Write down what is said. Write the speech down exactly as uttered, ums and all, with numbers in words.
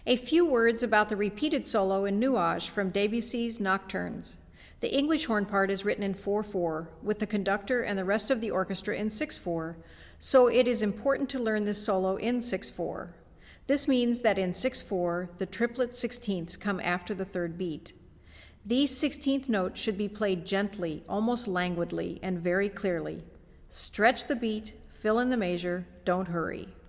A few words about the repeated solo in Nuages from Debussy's Nocturnes. The English horn part is written in four four, with the conductor and the rest of the orchestra in six four, so it is important to learn this solo in six four. This means that in six four, the triplet sixteenths come after the third beat. These sixteenth notes should be played gently, almost languidly, and very clearly. Stretch the beat, fill in the measure, don't hurry.